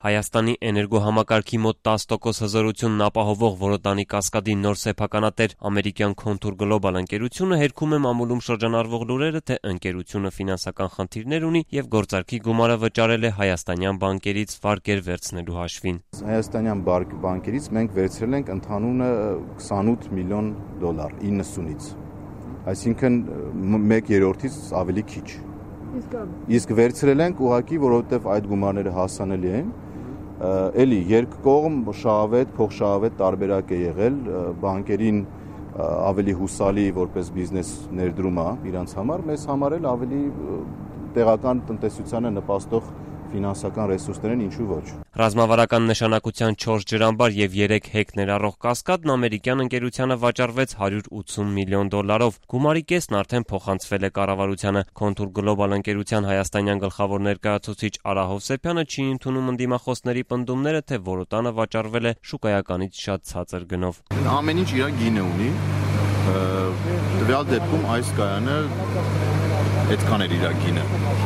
Հայաստանի էներգոհամակարգի մոտ 10% հզորությունն ապահովող Որոտանի կասկադի նոր սեփականատեր ամերիկյան Contour Global ընկերությունը հերքում է մամուլում շրջանառվող լուրերը, թե ընկերությունը ֆինանսական խնդիրներ ունի եւ գործարքի գումարը վճարել է հայաստանյան բանկերից վարկեր վերցնելու հաշվին։ Հայաստանյան բանկերից մենք վերցրել ենք ընդհանուրը $28 միլիոն 90-ից, այսինքն 1/3-ից ավելի քիչ։ Իսկ վերցրել ենք ուղղակի, որովհետեւ այդ գումարները հասանելի են։ Էլի երկկողմ փոխշահավետ տարբերակ է եղել, բանկերին ավելի հուսալի որպես բիզնես ներդրում է իրանց համար, մեզ համար էլ ավելի տեղական տնտեսությանը նպաստող ֆինանսական ռեսուրսներ են, ինչու ոչ։ Ռազմավարական նշանակության 4 ջրամբար եւ 3 հեկ ներառող կասկադն ամերիկյան ընկերությանը վաճառվեց $180 միլիոն։ Գումարի կեսն արդեն փոխանցվել է կառավարությանը։ Contour Global ընկերության հայաստանյան գլխավոր ներկայացուցիչ Արա Հովսեփյանը չի ընդունում ընդդիմախոսների պնդումները, թե Որոտանը վաճառվել է շուկայականից շատ ցածր գնով։ Ամեն ինչ իր գինը ունի։ Տվյալ դեպքում այս կայանը այդքան էր իր գինը։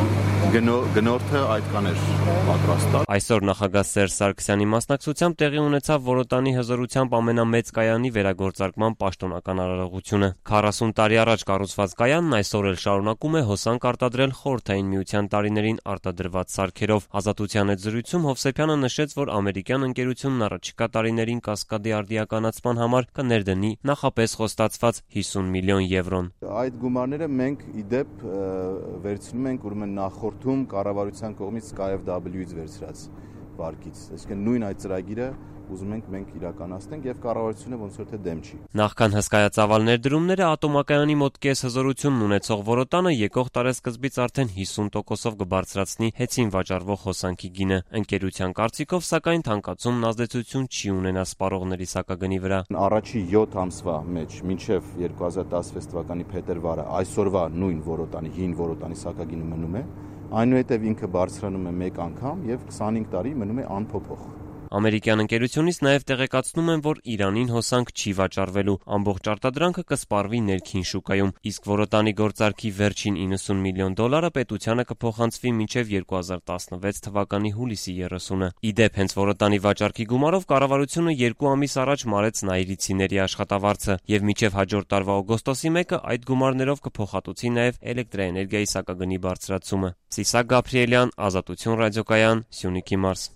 Գնորդը այդքան էր պատրաստել։ Այսօր նախագահ Սերժ Սարգսյանի մասնակցությամբ տեղի ունեցավ Որոտանի հզորությամբ ամենամեծ կայանի վերագործարկման պաշտոնական արարողությունը։ 40 տարի առաջ կառուցված կայանն այսօր էլ շարունակում է հոսանք արտադրել Խորհրդային Միության տարիներին արտադրված սարքերով։ Ազատության հետ զրույցում Հովսեփյանը նշեց, որ ամերիկյան ընկերությունն առաջիկա տարիներին կասկադի արդիականացման համար կներդնի նախապես խոստացված €50 միլիոն։ Այդ գումարները մենք իդեպ վերցնում ենք ուրեմն նախորդում կառավարության կողմից KfW-ից վերցրած վարկից, այսինքն նույն այդ ծրագիրը ուզում ենք մենք իրականացնենք եւ կառավարությունը ոնց որ թե դեմ չի։ Նախքան հսկայածավալ ներդրումները ատոմակայանի մոտ կես հզորությունն ունեցող Որոտանը եկող տարեսկզբից արդեն 50%-ով կբարձրացնի հեծին վաճառվող հոսանքի գինը։ Ընկերության կարծիքով, սակայն թանկացումն ազդեցություն չի ունենա սպառողների սակագնի վրա։ Առաջի 7 ամսվա մեջ մինչև 2016 թվականի փետրվարը այսօրվա նույն Որոտանի հին Որոտանի սակագինը մնում է, այնուհետև ինքը բարձրանում է մեկ անգամ եւ 25 տարի մնում է անփոփոխ։ Ամերիկյան ընկերությունից նաև տեղեկացնում են, որ Իրանին հոսանք չի վաճառվելու, ամբողջ արտադրանքը կսպառվի ներքին շուկայում, իսկ Որոտանի գործարքի վերջին $90 միլիոն պետությանը կփոխանցվի մինչև 2016 թվականի հուլիսի 30-ը։ Իդեպ, հենց Որոտանի վաճառքի գումարով կառավարությունը 2 ամիս առաջ մարեց նայիրիցիների աշխատավարձը, եւ մինչև հաջորդ տարվա օգոստոսի 1-ը այդ գումարներով կփոխհատուցի նաև էլեկտրաէներգիայի սակագնի բարձրացումը։ Սիսակ Գաբրիելյան, Ազատություն ռադիոկայան, Սյունիքի մարզ։